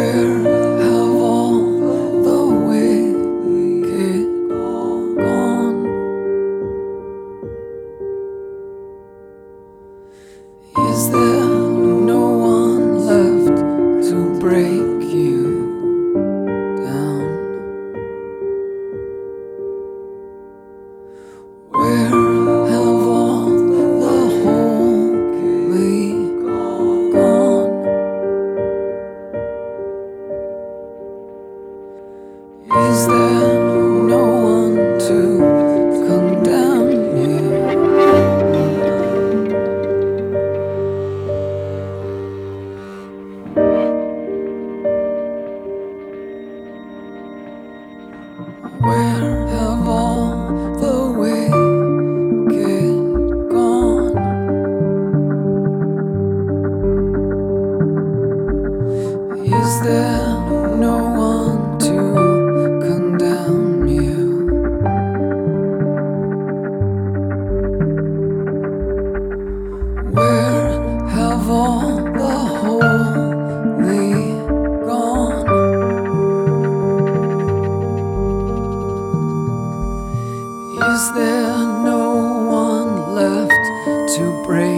Where have all the wicked gone? Is there no one left to break you down? Where have all the holy gone? Is there no one to condemn you? Where have all the wicked gone? Is there no one to condemn you? Where have all the holy gone? Is there no one left to break